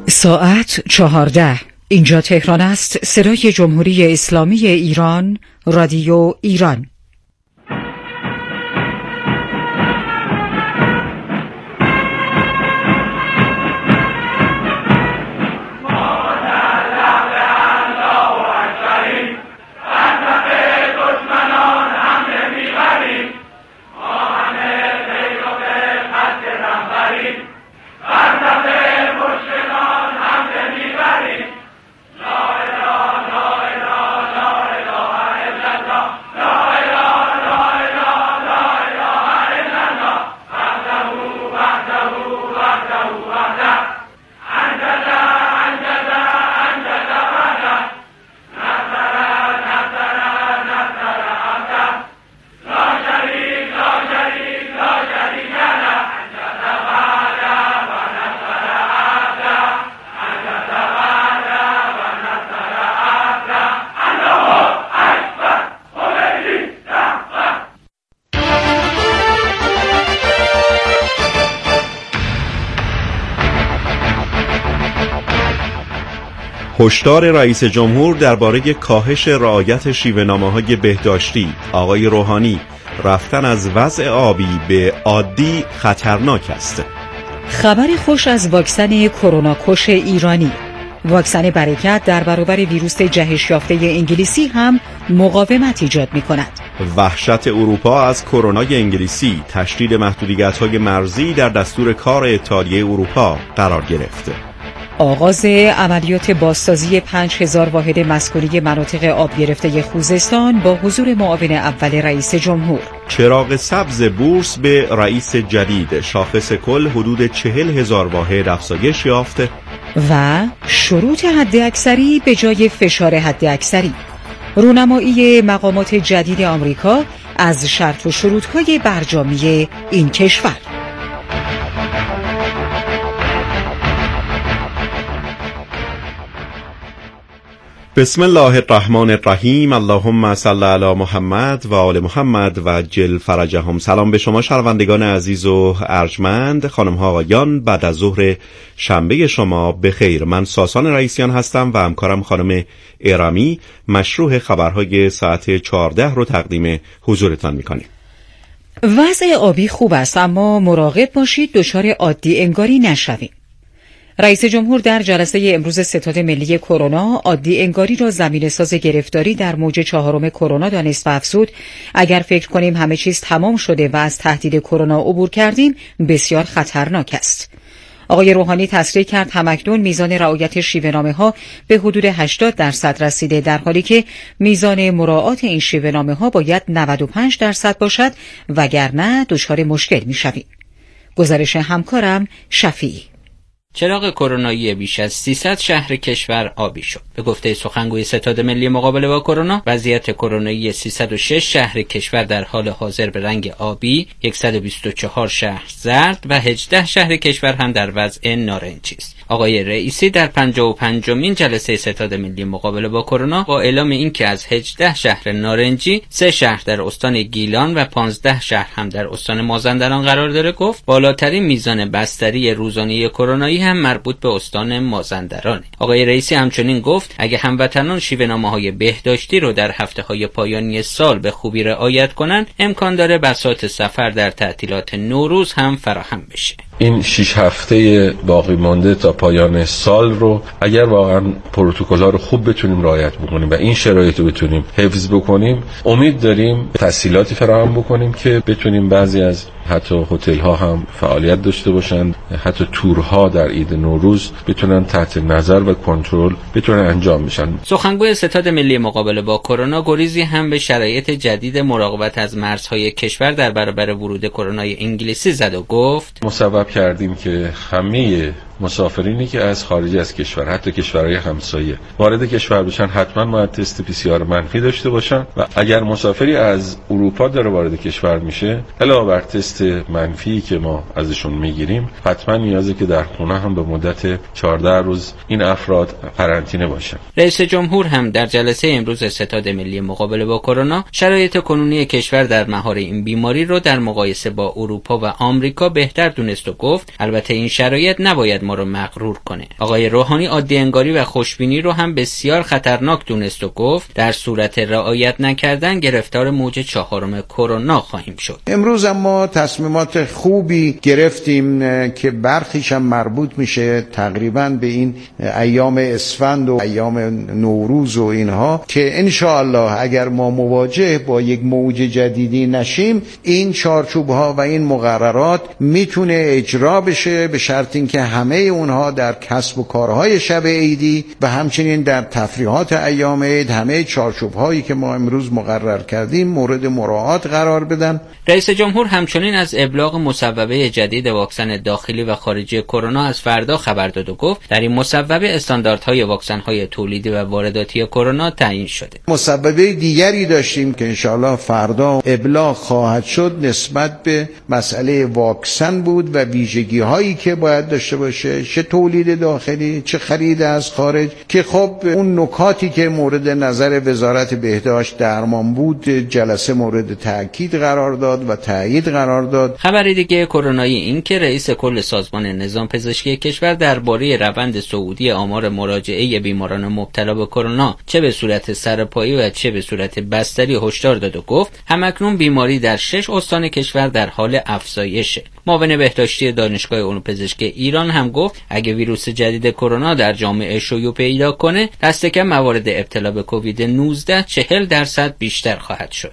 ساعت 14. اینجا تهران است. صدای جمهوری اسلامی ایران، رادیو ایران. هشدار رئیس جمهور درباره کاهش رعایت شیوه‌نامه‌های بهداشتی. آقای روحانی: رفتن از وضع آبی به عادی خطرناک است. خبری خوش از واکسن کرونا کش ایرانی. واکسن برکت در برابر ویروس جهش یافته انگلیسی هم مقاومت ایجاد می‌کند. وحشت اروپا از کرونای انگلیسی. تشدید محدودیت‌های مرزی در دستور کار اتحادیه اروپا قرار گرفت. آغاز عملیات بازسازی 5000 واحد مسکونی مناطق آب گرفته خوزستان با حضور معاون اول رئیس جمهور. چراغ سبز بورس به رئیس جدید. شاخص کل حدود 40,000 واحد افزایش یافت. و شروط حداکثری به جای فشار حداکثری. رونمایی مقامات جدید آمریکا از شرط و شروط‌های برجامی این کشور. بسم الله الرحمن الرحیم. اللهم صل علی محمد و آل محمد و عجل فرجهم. سلام به شما شنوندگان عزیز و ارجمند، خانم ها آقایان. بعد از ظهر شنبه شما بخیر. من ساسان رئیسیان هستم و همکارم خانم ایرامی مشروع خبرهای ساعت 14 رو تقدیم حضورتان میکنیم. وضع آبی خوب است، اما مراقب باشید دچار عادی انگاری نشویم. رئیس جمهور در جلسه امروز ستاد ملی کرونا عادی انگاری را زمینه‌ساز گرفتاری در موج 4 کرونا دانست و افزود اگر فکر کنیم همه چیز تمام شده و از تهدید کرونا عبور کردیم بسیار خطرناک است. آقای روحانی تصریح کرد همکنون میزان رعایت شیوه‌نامه‌ها به حدود 80% رسیده، در حالی که میزان مراعات این شیوه‌نامه‌ها باید 95% باشد وگرنه دچار مشکل می‌شویم. گزارش همکارم شفیعی. چراغ کرونایی بیش از 300 شهر کشور آبی شد. به گفته سخنگوی ستاد ملی مقابله با کرونا، وضعیت کرونایی 306 شهر کشور در حال حاضر به رنگ آبی، 124 شهر زرد و 18 شهر کشور هم در وضع نارنجی است. آقای رئیسی در 55مین جلسه ستاد ملی مقابله با کرونا با اعلام اینکه از 18 شهر نارنجی 3 شهر در استان گیلان و 15 شهر هم در استان مازندران قرار داره، گفت بالاترین میزان بستری روزانه کرونایی هم مربوط به استان مازندرانه. آقای رئیسی همچنین گفت اگه هموطنان شیوه‌نامه‌های بهداشتی رو در هفته‌های پایانی سال به خوبی رعایت کنن، امکان داره بساط سفر در تعطیلات نوروز هم فراهم بشه. این 6 هفته باقی مانده تا پایان سال رو اگر واقعا پروتکل‌ها رو خوب بتونیم رعایت بکنیم و این شرایط رو بتونیم حفظ بکنیم، امید داریم تسهیلاتی فراهم بکنیم که بتونیم بعضی از حتی هتل‌ها هم فعالیت داشته باشند، حتی تورها در عید نوروز بتونن تحت نظر و کنترل بتونن انجام بشن. سخنگوی ستاد ملی مقابله با کرونا گریزی هم به شرایط جدید مراقبت از مرزهای کشور در برابر ورود کرونای انگلیسی زد و گفت مصوب کردیم که همه مسافرینی که از خارج از کشور، حتی کشورهای همسایه، وارد کشور بشن حتما باید تست PCR منفی داشته باشن و اگر مسافری از اروپا داره وارد کشور میشه، علاوه بر تست منفی که ما ازشون میگیریم، حتما نیازه که در خونه هم به مدت 14 روز این افراد قرنطینه باشن. رئیس جمهور هم در جلسه امروز ستاد ملی مقابله با کرونا شرایط کنونی کشور در مهار این بیماری رو در مقایسه با اروپا و آمریکا بهتر دونست و گفت البته این شرایط نباید ما رو مغرور کنه. آقای روحانی عادی انگاری و خوشبینی رو هم بسیار خطرناک دونست و گفت در صورت رعایت نکردن گرفتار موج 4 کرونا خواهیم شد. امروز ما تصمیمات خوبی گرفتیم که برخیش هم مربوط میشه تقریبا به این ایام اسفند و ایام نوروز و اینها که انشاءالله اگر ما مواجه با یک موج جدیدی نشیم این چارچوب‌ها و این مقررات میتونه اجرا بشه به شرط اینکه همه اونها در کسب و کارهای شب عیدی و همچنین در تفریحات ایام عید همه چارچوب‌هایی که ما امروز مقرر کردیم مورد مراعات قرار بدن. رئیس جمهور همچنین از ابلاغ مصوبه جدید واکسن داخلی و خارجی کرونا از فردا خبر داد و گفت در این مصوبه استانداردهای واکسن‌های تولیدی و وارداتی کرونا تعیین شده. مصوبه دیگری داشتیم که انشاءالله فردا ابلاغ خواهد شد نسبت به مسئله واکسن بود و ویژگی هایی که باید داشته باشه، چه تولید داخلی چه خرید از خارج، که خب اون نکاتی که مورد نظر وزارت بهداشت درمان بود جلسه مورد تاکید قرار داد و تایید قرار داد. خبر دیگه کرونایی این که رئیس کل سازمان نظام پزشکی کشور درباره روند صعودی آمار مراجعه بیماران مبتلا به کرونا چه به صورت سرپایی و چه به صورت بستری هشدار داد و گفت همکنون بیماری در 6 استان کشور در حال افزایشه. معاون بهداشتی دانشگاه علوم پزشکی ایران هم گفت اگه ویروس جدید کرونا در جامعه شیوع پیدا کنه دست کم موارد ابتلا به کووید 19 40% بیشتر خواهد شد.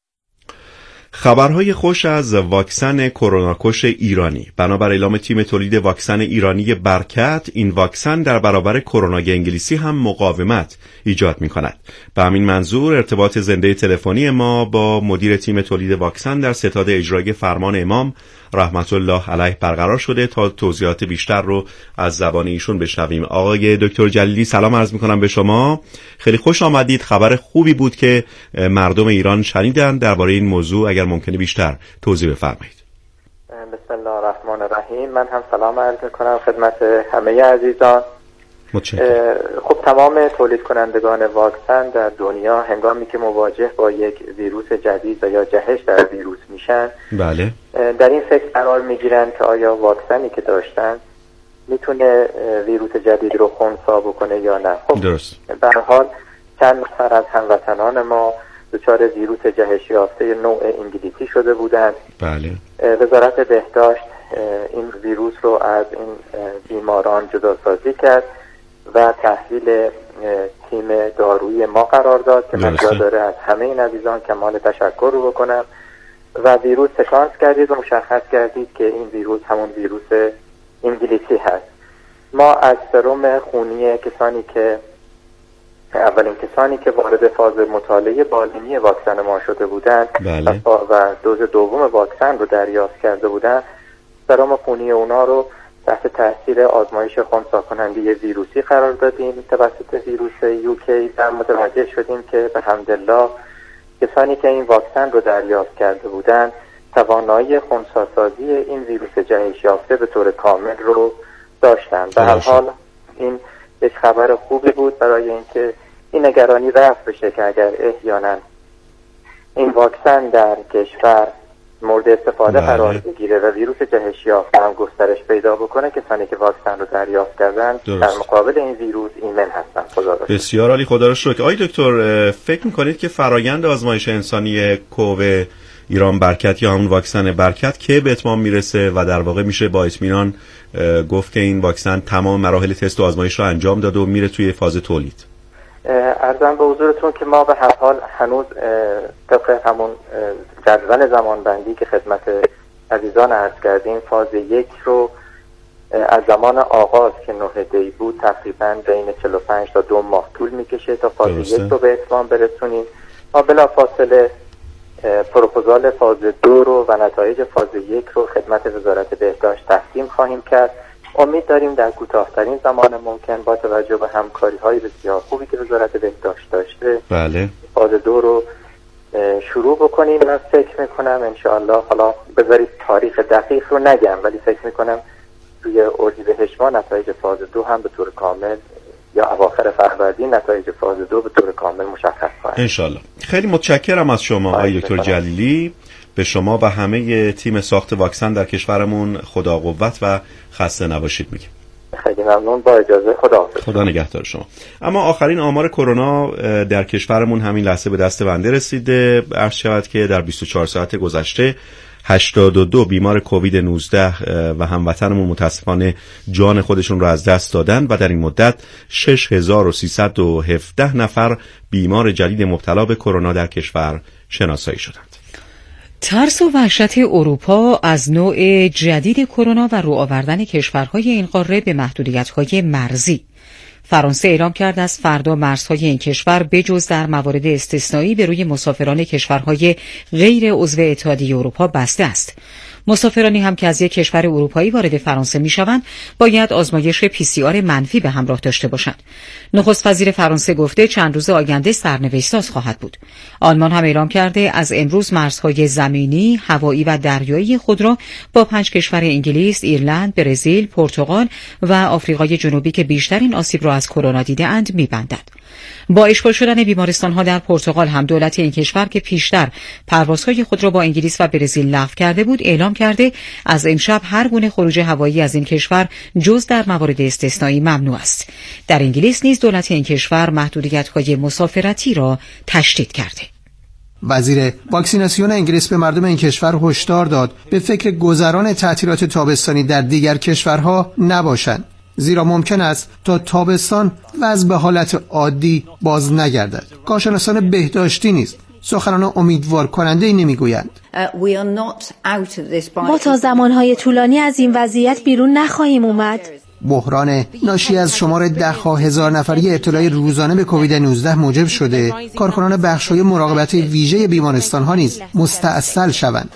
خبرهای خوش از واکسن کرونا کش ایرانی. بنابر اعلام تیم تولید واکسن ایرانی برکت، این واکسن در برابر کرونای انگلیسی هم مقاومت ایجاد می‌کند. به همین منظور ارتباط زنده تلفنی ما با مدیر تیم تولید واکسن در ستاد اجرایی فرمان امام رحمت الله علیه برقرار شده تا توضیحات بیشتر رو از زبان ایشون بشنویم. آقای دکتر جلیلی سلام عرض می‌کنم به شما. خیلی خوش آمدید. خبر خوبی بود که مردم ایران شنیدن. درباره این موضوع اگر ممکنه بیشتر توضیح بفرمایید. بسم الله الرحمن الرحیم. من هم سلام عرض می‌کنم خدمت همه عزیزان. خب تمام تولید کنندگان واکسن در دنیا هنگامی که مواجه با یک ویروس جدید و یا جهش در ویروس میشن بله در این فکر قرار میگیرن که آیا واکسنی که داشتن میتونه ویروس جدید رو خنثی بکنه یا نه. خب درست. به هر حال چند نفر از هموطنان ما دچار ویروس جهش یافته نوع انگلیسی شده بودند. بله. وزارت بهداشت این ویروس رو از این بیماران جداسازی کرد و تحویل تیم دارویی ما قرار داد که من جا داره از همه این عزیزان کمال تشکر رو بکنم و ویروس سکانس کردید و مشخص کردید که این ویروس همون ویروس انگلیسی هست. ما از سرم خونی کسانی که اولین کسانی که وارد فاز مطالعه بالینی واکسن ما شده بودند بله. و دوز دوم واکسن رو دریافت کرده بودند سرم خونی اونا رو تحت تاثیر آزمایش خنثی کننده ویروسی قرار دادیم. توسط ویروس یوکی در متوجه شدیم که به حمدالله کسانی که این واکسن رو دریافت کرده بودند توانایی خنثی سازی این ویروس جهش یافته به طور کامل رو داشتند. به هر حال این یک خبر خوبی بود برای اینکه این نگرانی رفع بشه که اگر احیانا این واکسن در کشور مورد استفاده قرار بگیره و ویروس جهش یافته هم گسترش پیدا بکنه کسانی که واکسن رو دریافت کردن در مقابل این ویروس ایمن هستن. خدا را شکر. بسیار عالی، خدا را شکر. آقای دکتر فکر می‌کنید که فرایند آزمایش انسانی کوو ایران برکت یا همون واکسن برکت که به اتمام میرسه و در واقع میشه با اطمینان گفت که این واکسن تمام مراحل تست و آزمایش رو انجام داد و میره توی فاز تولید؟ عرضم به حضورتون که ما به هر حال هنوز طبق همون جدول زمانبندی که خدمت عزیزان عرض کردیم فاز 1 رو از زمان آغاز که 9 دی بود تقریبا بین 45 تا 2 ماه طول میکشه تا فاز 1 رو به اتمام برسونیم. ما بلافاصله پروپوزال فاز 2 رو و نتایج فاز 1 رو خدمت وزارت بهداشت تقدیم خواهیم کرد. امید داریم در کوتاه‌ترین زمان ممکن با توجه به همکاری‌های بسیار خوبی که وزارت بهداشت داشته بله فاز 2 رو شروع بکنیم. من فکر میکنم انشاءالله، حالا بذارید تاریخ دقیق رو نگم، ولی فکر میکنم توی اردیبهشت ماه نتایج فاز 2 هم به طور کامل یا اواخر فروردین نتایج فاز 2 به طور کامل مشخص خواهد. انشاءالله. خیلی متشکرم از شما آقای دکتر جلیلی. به شما و همه تیم ساخت واکسن در کشورمون خدا قوت و خسته نباشید میگیم. خیلی ممنون. با اجازه خداحافظ. خدا نگهدار شما. اما آخرین آمار کرونا در کشورمون همین لحظه به دست بنده رسیده. عرض شود که در 24 ساعت گذشته 82 بیمار کووید 19 و هموطنمون متاسفانه جان خودشون رو از دست دادن و در این مدت 6317 نفر بیمار جدید مبتلا به کرونا در کشور شناسایی شدند. ترس و وحشت اروپا از نوع جدید کرونا و رو آوردن کشورهای این قاره به محدودیت‌های مرزی. فرانسه اعلام کرد از فردا مرزهای این کشور بجز در موارد استثنایی به روی مسافران کشورهای غیر عضو اتحادیه اروپا بسته است. مسافرانی هم که از یک کشور اروپایی وارد فرانسه می‌شوند باید آزمایش PCR منفی به همراه داشته باشند. نخست وزیر فرانسه گفته چند روز آینده سرنوشت ساز خواهد بود. آلمان هم اعلام کرده از امروز مرزهای زمینی، هوایی و دریایی خود را با 5 کشور انگلیس، ایرلند، برزیل، پرتغال و آفریقای جنوبی که بیشترین آسیب را از کرونا دیده‌اند می‌بندد. با اشغال شدن بیمارستان‌ها در پرتغال هم دولت این کشور که پیشتر پروازهای خود را با انگلیس و برزیل لغو کرده بود اعلام کرده از امشب هر گونه خروج هوایی از این کشور جز در موارد استثنایی ممنوع است. در انگلیس نیز دولت این کشور محدودیت‌های مسافرتی را تشدید کرده. وزیر واکسیناسیون انگلیس به مردم این کشور هشدار داد به فکر گذران تعطیلات تابستانی در دیگر کشورها نباشند، زیرا ممکن است تا تابستان وضع به حالت عادی باز نگردد. کارشناسان بهداشتی نیز سخنان امیدوار کننده نمیگویند. ما تا زمانهای طولانی از این وضعیت بیرون نخواهیم اومد. بحران ناشی از شمار ده‌ها هزار نفری ابتلای روزانه به کووید 19 موجب شده کارکنان بخش‌های مراقبت ویژه بیمارستان‌ها نیز مستعصل شوند.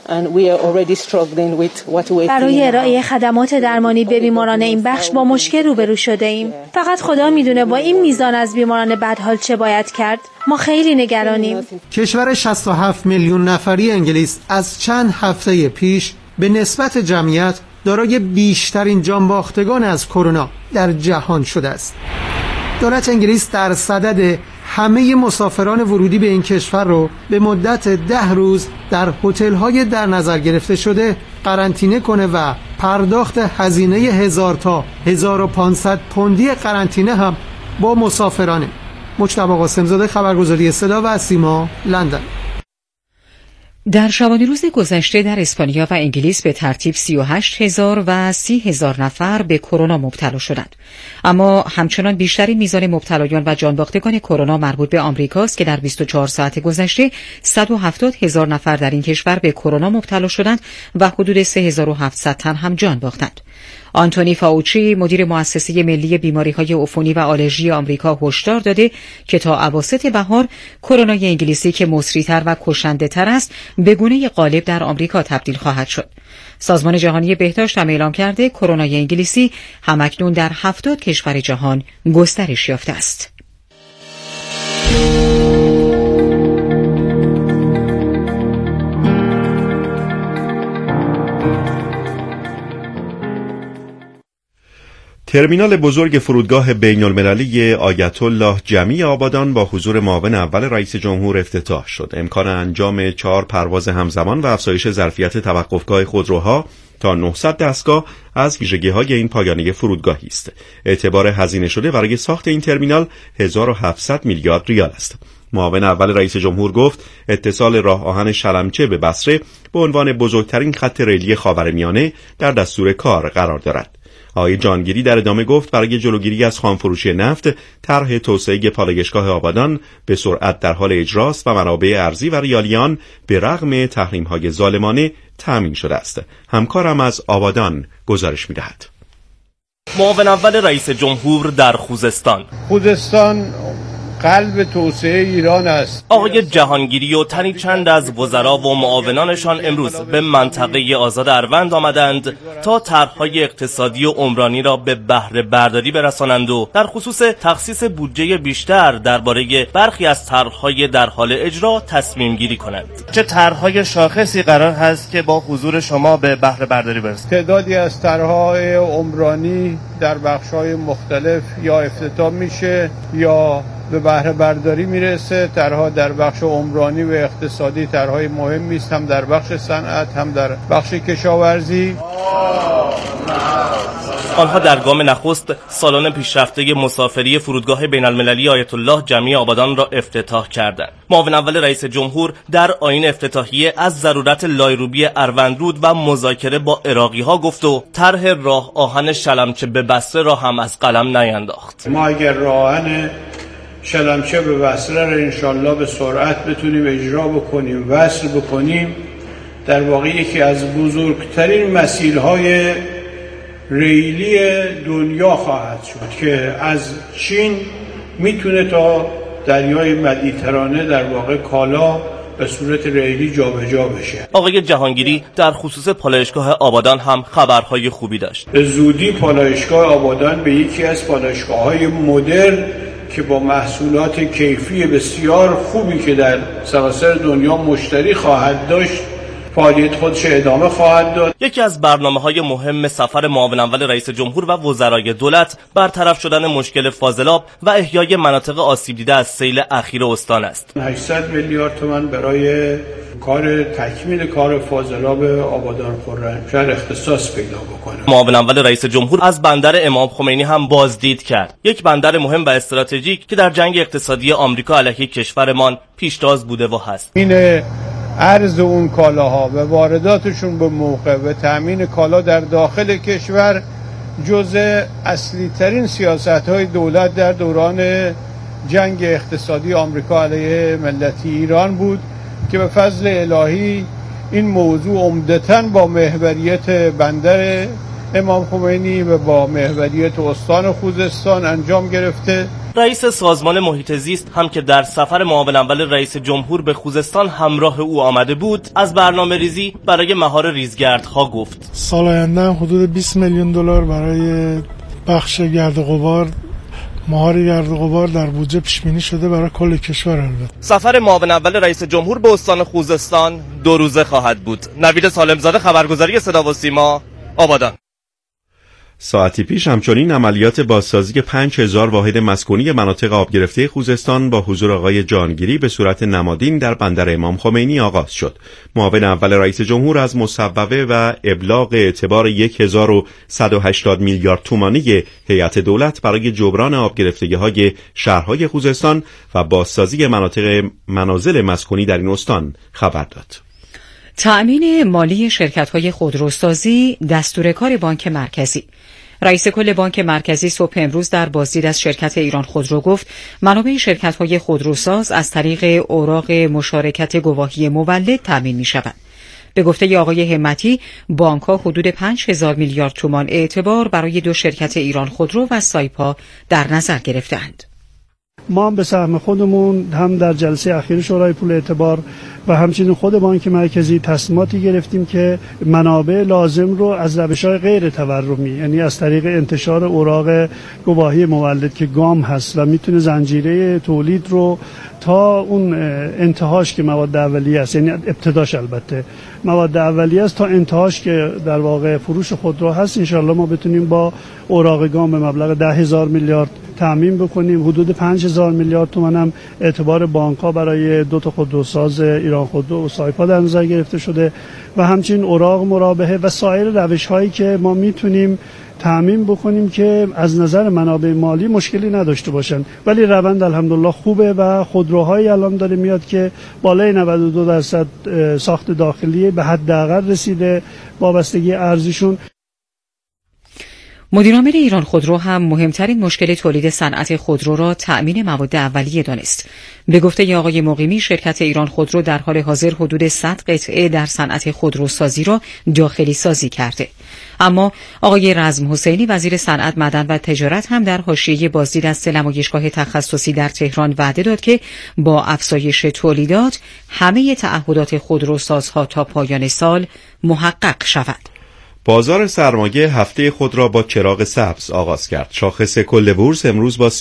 برای ارائه خدمات درمانی به بیماران این بخش با مشکل روبرو شده ایم. فقط خدا میدونه با این میزان از بیماران بدحال چه باید کرد. ما خیلی نگرانیم. کشور 67 میلیون نفری انگلیس از چند هفته پیش به نسبت جمعیت دارای بیشترین جانباختگان از کرونا در جهان شده است. دولت انگلیس در صدد همه مسافران ورودی به این کشور رو به مدت 10 روز در هتل‌های در نظر گرفته شده قرنطینه کنه و پرداخت هزینه 1000 تا 1500 پوندی قرنطینه هم با مسافرانه. مجتبی قاسم‌زاده، خبرگزاری صدا و سیما، لندن. در شبانه روز گذشته در اسپانیا و انگلیس به ترتیب 38,000 و 30,000 نفر به کرونا مبتلا شدند. اما همچنان بیشترین میزان مبتلایان و جانباختگان کرونا مربوط به آمریکاست که در 24 ساعت گذشته 170,000 نفر در این کشور به کرونا مبتلا شدند و حدود 3,700 تن هم جان باختند. آنتونی فاوچی مدیر مؤسسه ملی بیماری‌های عفونی و آلرژی آمریکا هشدار داده که تا اواسط بهار کرونای انگلیسی که مصری‌تر و کشنده‌تر است به گونه غالب در آمریکا تبدیل خواهد شد. سازمان جهانی بهداشت هم اعلام کرده کرونای انگلیسی همکنون در 70 کشور جهان گسترش یافته است. ترمینال بزرگ فرودگاه بین المللی آیت الله جمی آبادان با حضور معاون اول رئیس جمهور افتتاح شد. امکان انجام 4 پرواز همزمان و افزایش ظرفیت توقفگاه خودروها تا 900 دستگاه از ویژگی‌های این پایانه فرودگاهی است. اعتبار هزینه شده برای ساخت این ترمینال 1700 میلیارد ریال است. معاون اول رئیس جمهور گفت اتصال راه آهن شلمچه به بصره به عنوان بزرگترین خط ریلی خاورمیانه در دستور کار قرار دارد. آقای جانگیری در ادامه گفت برای جلوگیری از خامفروشی نفت طرح توسعه پالایشگاه آبادان به سرعت در حال اجراست و منابع ارزی و ریالیان به رغم تحریم‌های ظالمانه تأمین شده است. همکارم از آبادان گزارش می‌دهد. معاون اول رئیس جمهور در خوزستان قلب توسعه ایران است. آقای جهانگیری و تنی چند از وزرا و معاونانشان امروز به منطقه آزاد اروند آمدند تا طرح‌های اقتصادی و عمرانی را به بهره برداری برسانند و در خصوص تخصیص بودجه بیشتر درباره برخی از طرح‌های در حال اجرا تصمیم گیری کنند. چه طرح‌های شاخصی قرار هست که با حضور شما به بهره برداری برسد؟ تعدادی از طرح‌های عمرانی در بخش‌های مختلف یا افتتاح میشه یا به بهره برداری میرسه. طرح‌ها در بخش عمرانی و اقتصادی طرح‌های مهمی است، هم در بخش صنعت هم در بخش کشاورزی. آنها در گام نخست سالن پیشرفته مسافری فرودگاه بین‌المللی آیت الله جمی آبادان را افتتاح کردند. معاون اول رئیس جمهور در آیین افتتاحیه از ضرورت لایروبی اروندرود و مذاکره با عراقی‌ها گفت و طرح راه آهن شلمچه به بصره را هم از قلم نینداخت. ما اگر راه آهن شلمچه به بصره را انشالله به سرعت بتونیم اجرا بکنیم، وصل بکنیم، در واقع یکی از بزرگترین مسیرهای ریلی دنیا خواهد شد که از چین میتونه تا دریای مدیترانه در واقع کالا به صورت ریلی جابجا بشه. آقای جهانگیری در خصوص پالایشگاه آبادان هم خبرهای خوبی داشت. به زودی پالایشگاه آبادان به یکی از پالایشگاه‌های مدرن که با محصولات کیفی بسیار خوبی که در سراسر دنیا مشتری خواهد داشت فعالیت خودش ادامه خواهد داد. یکی از برنامه‌های مهم سفر معاون اول رئیس جمهور و وزرای دولت برطرف شدن مشکل فاضلاب و احیای مناطق آسیب دیده از سیل اخیر استان است. 800 میلیارد تومان برای تکمیل کار فاضلاب آبادان خرمشهر اختصاص پیدا بکنه. معاون اول رئیس جمهور از بندر امام خمینی هم بازدید کرد. یک بندر مهم و استراتژیک که در جنگ اقتصادی آمریکا علیه کشورمان پیشتاز بوده و هست. این عرض اون کالاها و وارداتشون به موقع و تأمین کالا در داخل کشور جزء اصلی ترین سیاست‌های دولت در دوران جنگ اقتصادی آمریکا علیه ملت ایران بود که به فضل الهی این موضوع عمدتاً با محوریت بندر امام خمینی و با محوریت استان خوزستان انجام گرفته. رئیس سازمان محیط زیست هم که در سفر معاون اول رئیس جمهور به خوزستان همراه او آمده بود از برنامه ریزی برای مهار ریزگردها گفت. سال آینده حدود 20 میلیون دلار برای بخش گرد و غبار، مهار گرد و غبار در بودجه پیش بینی شده برای کل کشور. البته سفر معاون اول رئیس جمهور به استان خوزستان 2 روزه خواهد بود. نوید سالمزاده، خبرگزاری صدا و سیما، آبادان. ساعتی پیش همچنین عملیات بازسازی 5000 واحد مسکونی مناطق آب گرفته خوزستان با حضور آقای جهانگیری به صورت نمادین در بندر امام خمینی آغاز شد. معاون اول رئیس جمهور از مصوبه و ابلاغ اعتبار 1180 میلیارد تومانی هیئت دولت برای جبران آب گرفتگی‌های شهرهای خوزستان و بازسازی منازل مسکونی در این استان خبر داد. تأمین مالی شرکت‌های خودروسازی دستور کار بانک مرکزی. رئیس کل بانک مرکزی صبح امروز در بازدید از شرکت ایران خودرو گفت منابع شرکت‌های خودروساز از طریق اوراق مشارکت گواهی مولد تأمین می‌شوند. به گفته آقای همتی بانک‌ها حدود 5000 میلیارد تومان اعتبار برای 2 شرکت ایران خودرو و سایپا در نظر گرفتند. ما هم به سهم خودمون هم در جلسه اخیر شورای پول اعتبار و همچنین خود بانک مرکزی تصمیماتی گرفتیم که منابع لازم رو از روش‌های غیر تورمی، یعنی از طریق انتشار اوراق گواهی مولد که گام هست و میتونه زنجیره تولید رو تا اون انتهاش که مواد اولیه است، یعنی ابتداش البته مواد اولیه است تا انتهاش که در واقع فروش خودرو هست، انشالله ما بتونیم با اوراق گام به مبلغ 10,000 میلیارد تامین بکنیم. حدود 5000 میلیارد تومان هم اعتبار بانک‌ها برای 2 تا خودروساز ایران خودرو و سایپا در نظر گرفته شده و همچنین اوراق مرابحه و سایر روش‌هایی که ما میتونیم تامین بکنیم که از نظر منابع مالی مشکلی نداشته باشن. ولی روند الحمدلله خوبه و خودروهایی الان داره میاد که بالای 92% ساخت داخلی به حداقل رسیده وابستگی ارزششون. مدیرعامل ایران خودرو هم مهمترین مشکل تولید صنعت خودرو را تأمین مواد اولیه دانست. به گفته آقای مقیمی شرکت ایران خودرو در حال حاضر حدود 100 قطعه در صنعت خودروسازی را داخلی سازی کرده. اما آقای رزم حسینی وزیر صنعت، معدن و تجارت هم در حاشیه بازدید از 3 نمایشگاه تخصصی در تهران وعده داد که با افزایش تولیدات همه تعهدات خودروسازها تا پایان سال محقق شود. بازار سرمایه هفته خود را با چراغ سبز آغاز کرد. شاخص کل بورس امروز با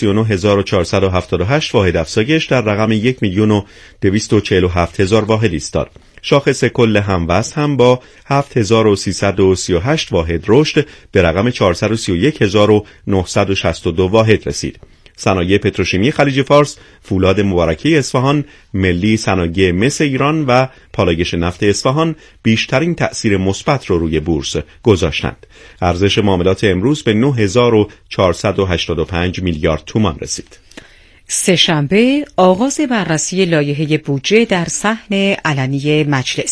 39478 واحد افزایش در رقم 1,247,000 واحد ایستاد. شاخص کل هموزن هم با 7338 واحد رشد به رقم 431,962 واحد رسید. صنایع پتروشیمی خلیج فارس، فولاد مبارکه اصفهان، ملی صنایع مس ایران و پالایش نفت اصفهان بیشترین تأثیر مثبت رو روی بورس گذاشتند. ارزش معاملات امروز به 9485 میلیارد تومان رسید. سه‌شنبه آغاز بررسی لایحه بودجه در صحن علنی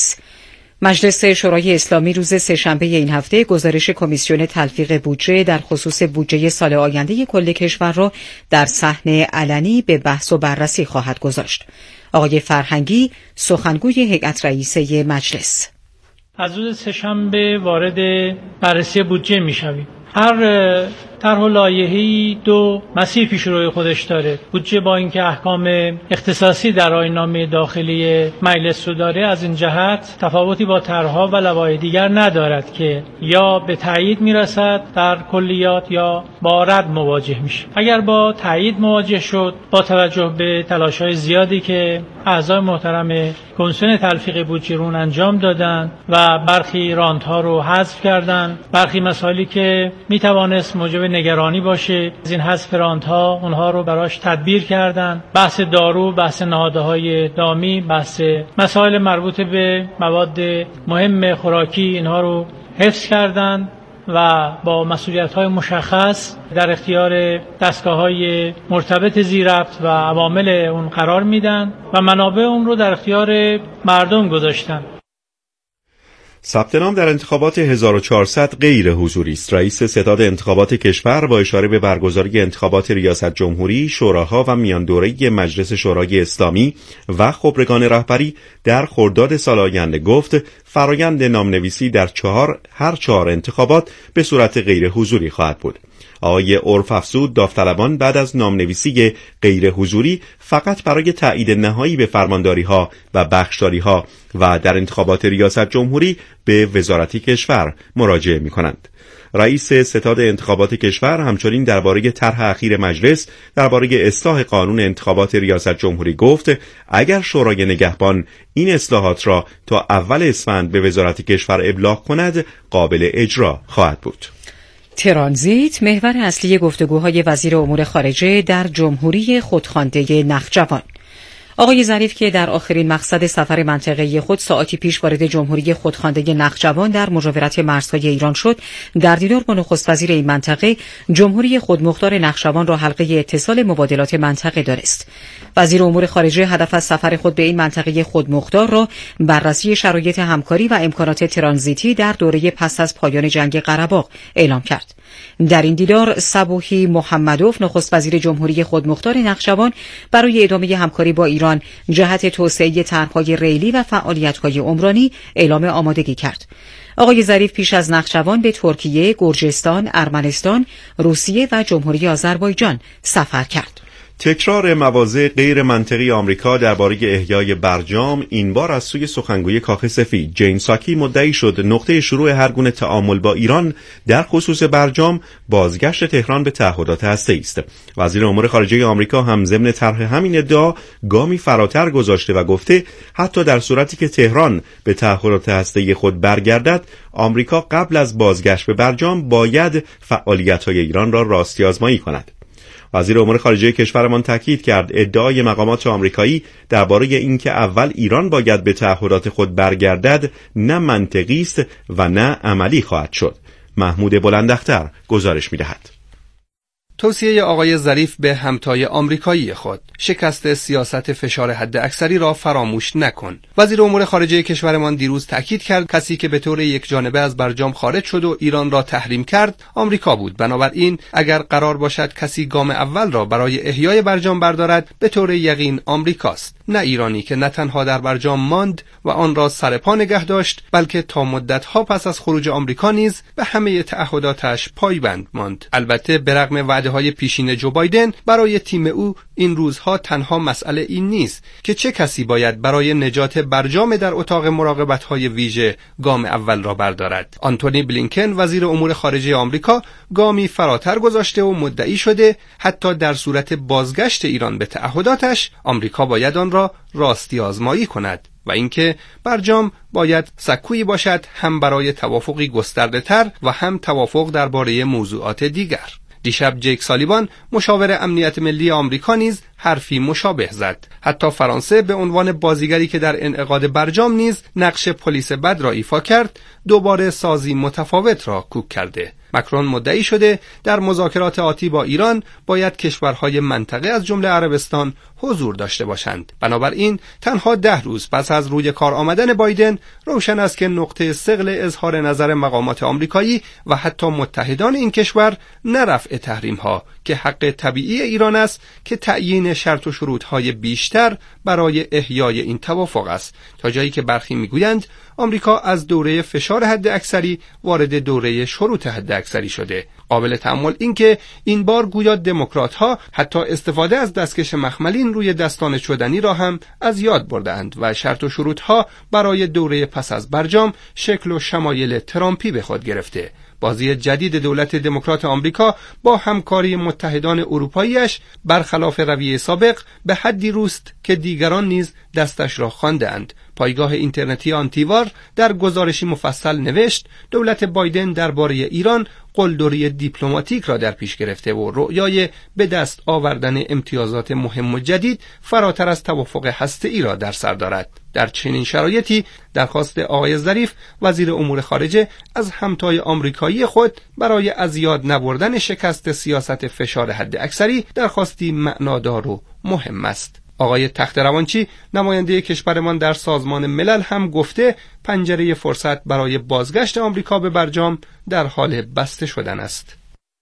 مجلس شورای اسلامی روز سه‌شنبه این هفته گزارش کمیسیون تلفیق بودجه در خصوص بودجه سال آینده کل کشور را در صحن علنی به بحث و بررسی خواهد گذاشت. آقای فرهنگی سخنگوی هیئت رئیسه مجلس: از روز سه‌شنبه وارد بررسی بودجه می‌شویم. هر طرح و لایحه‌ای دو مسیر پیش روی خودش داره. بودجه با اینکه احکام اختصاصی در آیین‌نامه داخلی مجلس رو داره، از این جهت تفاوتی با طرح‌ها و لوایح دیگر ندارد که یا به تایید میرسد در کلیات یا با رد مواجه میشه. اگر با تایید مواجه شد، با توجه به تلاش‌های زیادی که اعضای محترم کمیسیون تلفیق بودجه رو انجام دادن و برخی راندها رو حذف کردن، برخی مسائلی که میتوانست موجب نگرانی باشه از این حذف راندها اونها رو براش تدبیر کردن. بحث دارو، بحث نهادهای دامی، بحث مسائل مربوط به مواد مهم خوراکی، اینها رو حفظ کردن و با مسئولیت‌های مشخص در اختیار دستگاه‌های مرتبط ذی‌ربط و عوامل اون قرار میدن و منابع اون رو در اختیار مردم گذاشتن. ثبت نام در انتخابات 1400 غیر حضوری است. رئیس ستاد انتخابات کشور با اشاره به برگزاری انتخابات ریاست جمهوری، شوراها و میان دوره‌ای مجلس شورای اسلامی و خبرگان رهبری در خرداد سال آینده گفت فرایند نامنویسی در هر چهار انتخابات به صورت غیر حضوری خواهد بود. آقای عرف افزود داوطلبان بعد از نامنویسی غیر حضوری فقط برای تایید نهایی به فرمانداری‌ها و بخشداری‌ها و در انتخابات ریاست جمهوری به وزارت کشور مراجعه می‌کنند. رئیس ستاد انتخابات کشور همچنین درباره طرح اخیر مجلس درباره اصلاح قانون انتخابات ریاست جمهوری گفت اگر شورای نگهبان این اصلاحات را تا اول اسفند به وزارت کشور ابلاغ کند قابل اجرا خواهد بود. ترانزیت محور اصلی گفتگوهای وزیر امور خارجه در جمهوری خودخوانده نخجوان. آقای ظریف که در آخرین مقصد سفر منطقه‌ای خود ساعتی پیش وارد جمهوری خودخوانده نخجوان در مجاورت مرزهای ایران شد، در دیدار با نخست وزیر این منطقه جمهوری خودمختار نخجوان را حلقه اتصال مبادلات منطقه دانست. وزیر امور خارجه هدف از سفر خود به این منطقه خودمختار را بررسی شرایط همکاری و امکانات ترانزیتی در دوره پس از پایان جنگ قره‌باغ اعلام کرد. در این دیدار صبوحی محمدوف نخست وزیر جمهوری خودمختار نخجوان برای ادامه همکاری با ایران جهت توسعه طرح‌های ریلی و فعالیت‌های عمرانی اعلام آمادگی کرد. آقای ظریف پیش از نخجوان به ترکیه، گرجستان، ارمنستان، روسیه و جمهوری آذربایجان سفر کرد. تکرار مواضع غیر منطقی آمریکا درباره احیای برجام این بار از سوی سخنگوی کاخ سفید جین ساکی مدعی شد نقطه شروع هر گونه تعامل با ایران در خصوص برجام بازگشت تهران به تعهدات هسته‌ای است. وزیر امور خارجه آمریکا هم ضمن طرح همین ادعا گامی فراتر گذاشته و گفته حتی در صورتی که تهران به تعهدات هسته‌ای خود برگردد، آمریکا قبل از بازگشت به برجام باید فعالیت‌های ایران را راستی آزمایی کند. وزیر امور خارجه کشورمان تاکید کرد ادعای مقامات آمریکایی درباره اینکه اول ایران باید به تعهدات خود برگردد نه منطقی است و نه عملی خواهد شد. محمود بلنداختر گزارش می‌دهد. توصیه آقای ظریف به همتای آمریکایی خود: شکست سیاست فشار حداکثری را فراموش نکن. وزیر امور خارجه کشورمان دیروز تاکید کرد کسی که به طور یکجانبه از برجام خارج شد و ایران را تحریم کرد آمریکا بود. بنابراین اگر قرار باشد کسی گام اول را برای احیای برجام بردارد به طور یقین آمریکاست، نه ایرانی که نه تنها در برجام ماند و آن را سر پا نگه داشت، بلکه تا مدت‌ها پس از خروج آمریکا نیز به همه تعهداتش پایبند ماند. البته برغم وعده‌های پیشین جو بایدن برای تیم او این روزها تنها مسئله این نیست که چه کسی باید برای نجات برجام در اتاق مراقبت‌های ویژه گام اول را بردارد. آنتونی بلینکن وزیر امور خارجه آمریکا گامی فراتر گذاشته و مدعی شده حتی در صورت بازگشت ایران به تعهداتش آمریکا باید آن را راستی آزمایی کند و اینکه برجام باید سکویی باشد هم برای توافقی گسترده‌تر و هم توافق درباره موضوعات دیگر. دیشب جیک سالیوان مشاور امنیت ملی آمریکا نیز حرفی مشابه زد. حتی فرانسه به عنوان بازیگری که در انعقاد برجام نیز نقش پلیس بد را ایفا کرد، دوباره سازی متفاوت را کوک کرده. مکرون مدعی شده در مذاکرات آتی با ایران باید کشورهای منطقه از جمله عربستان حضور داشته باشند. بنابراین تنها 10 روز پس از روی کار آمدن بایدن روشن است که نقطه ثقل اظهار نظر مقامات آمریکایی و حتی متحدان این کشور نه رفع تحریم‌ها که حق طبیعی ایران است که تعیین شرط و شروط‌های بیشتر برای احیای این توافق است، تا جایی که برخی می‌گویند آمریکا از دوره فشار حداکثری وارد دوره شروط حداکثری شده. قابل تأمل این که این بار گویا دموکرات‌ها حتی استفاده از دستکش مخملین روی دستان چدنی را هم از یاد بردند و شرط و شروط‌ها برای دوره پس از برجام شکل و شمایل ترامپی به خود گرفته. بازی جدید دولت دموکرات آمریکا با همکاری متحدان اروپاییش برخلاف رویه سابق به حدی روست که دیگران نیز دستش را خواندند. پایگاه اینترنتی آنتیوار در گزارشی مفصل نوشت دولت بایدن درباره ایران قلدری دیپلماتیک را در پیش گرفته و رؤیای به دست آوردن امتیازات مهم و جدید فراتر از توافق هسته‌ای را در سر دارد. در چنین شرایطی درخواست آقای ظریف وزیر امور خارجه از همتای آمریکایی خود برای از یاد نبردن شکست سیاست فشار حداکثری درخواستی معنادار و مهم است. آقای تخت‌روانچی نماینده کشورمان در سازمان ملل هم گفته پنجره فرصت برای بازگشت آمریکا به برجام در حال بسته شدن است.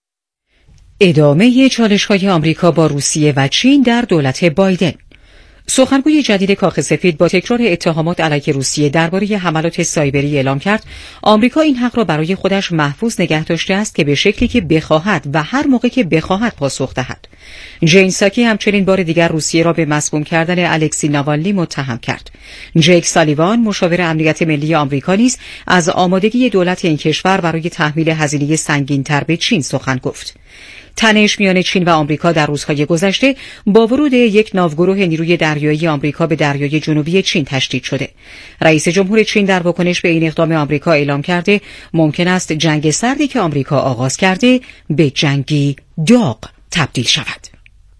ادامه چالش‌های آمریکا با روسیه و چین در دولت بایدن. سخنگوی جدید کاخ سفید با تکرار اتهامات علیه روسیه درباره حملات سایبری اعلام کرد آمریکا این حق را برای خودش محفوظ نگه داشته است که به شکلی که بخواهد و هر موقع که بخواهد پاسخ دهد. جین ساکی همچنین بار دیگر روسیه را به مسموم کردن الکسی ناوالنی متهم کرد. جیک سالیوان مشاور امنیت ملی آمریکا نیز از آمادگی دولت این کشور برای تحمیل هزینه سنگین‌تر به چین سخن گفت. تنش میان چین و آمریکا در روزهای گذشته با ورود یک ناوگروه نیروی دریایی آمریکا به دریای جنوبی چین تشدید شده. رئیس جمهور چین در واکنش به این اقدام آمریکا اعلام کرده ممکن است جنگ سردی که آمریکا آغاز کرده به جنگی داغ تبدیل شود.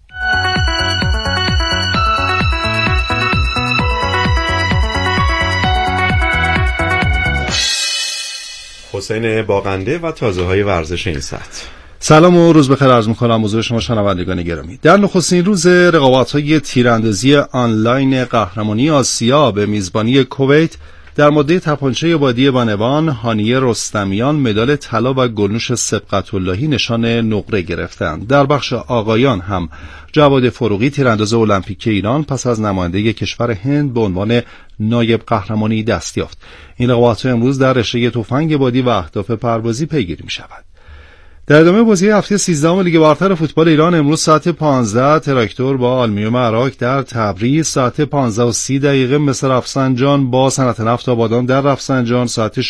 حسین باقنده و تازه‌های ورزش این ساعت. سلام و روز بخیر عرض می‌کنم حضور شما شنوندگان گرامی. در نخستین روز رقابت‌های تیراندازی آنلاین قهرمانی آسیا به میزبانی کویت در ماده تپانچه بادی بانوان هانیه رستمیان مدال طلا و گلنوش سبقت‌اللهی نشان نقره گرفتند. در بخش آقایان هم جواد فروغی تیرانداز المپیک ایران پس از نماینده کشور هند به عنوان نایب قهرمانی دست یافت. این رقابت‌ها امروز در رشته تفنگ بادی و اهداف پروازی پیگیری می‌شود. در ادامه بازی هفته 13 لیگ برتر فوتبال ایران امروز ساعت 15 تراکتور با آلومینیوم عراق در تبریز، ساعت 15:30 مصر رفسنجان با صنعت نفت آبادان در رفسنجان، ساعت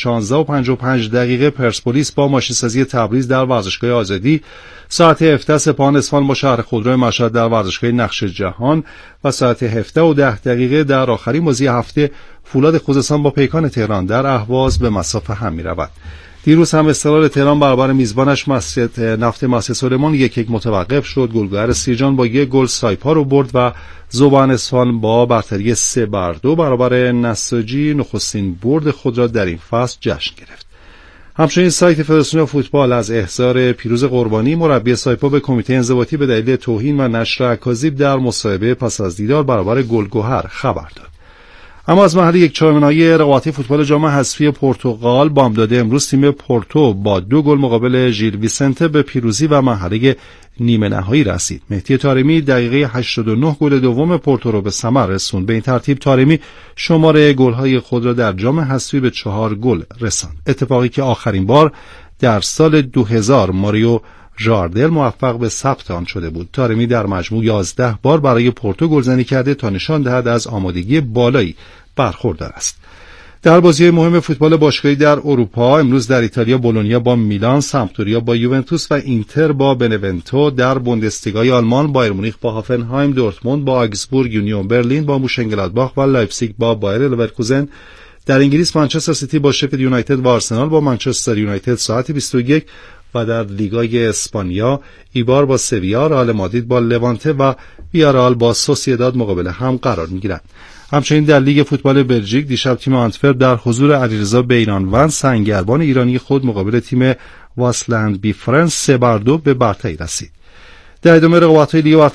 16:55 پرسپولیس با ماشین‌سازی تبریز در ورزشگاه آزادی، ساعت 17 سپاهان اصفهان با شهر خودرو مشهد در ورزشگاه نقش جهان و ساعت 17:10 در آخرین بازی هفته فولاد خوزستان با پیکان تهران در اهواز به مصاف هم می‌رود. دیروز هم استقلال تهران برابر میزبانش مسجد نفت مسجد سلیمان 1-1 متوقف شد. گلگهر سیرجان با 1 گل سایپا رو برد و ذوبان اصفهان با برتری 3-2 برابر نساجی نخستین برد خود را در این فصل جشن گرفت. همچنین سایت فدراسیون فوتبال از احضار پیروز قربانی مربی سایپا به کمیته انضباطی به دلیل توهین و نشر اکاذیب در مصاحبه پس از دیدار برابر گلگهر خبر داد. اما از محل یک چهارمنایی رقابتی فوتبال جام حذفی پرتغال بامداد امروز تیم پورتو با 2 گل مقابل ژیل ویسنته به پیروزی و مرحله نیمه نهایی رسید. مهدی طارمی دقیقه 89 گل دوم پورتو را به ثمر رسوند. به این ترتیب طارمی شمار گل‌های خود را در جام حذفی به 4 گل رساند. اتفاقی که آخرین بار در سال 2000 ماریو ژاردل موفق به ثبت آن شده بود. طارمی در مجموع 11 بار برای پورتو گلزنی کرده تا نشان دهد از آمادگی بالایی برخوردار است. در بازی مهم فوتبال باشگاهی در اروپا امروز در ایتالیا بولونیا با میلان، سمپدوریا با یوونتوس و اینتر با بنونتو، در بوندسلیگای آلمان بایر مونیخ با هافنهایم، دورتموند با آگزبورگ، یونیون برلین با موشنگلادباخ و لایپزیگ با بایر لورکوزن. در انگلیس منچستر سیتی با شفیلد یونایتد و آرسنال با منچستر یونایتد ساعت 21، و در لیگای اسپانیا ایبار با سویا، رئال مادرید با لوانته و ویارال با سوسییداد مقابل هم قرار می‌گیرند. همچنین در لیگ فوتبال بلژیک دیشب تیم آنتورپ در حضور علیرضا بیرانوند سنگربان ایرانی خود مقابل تیم واسلند بی فرنس 3-2 به برتری رسید. در ادامه رقابت‌های لیگ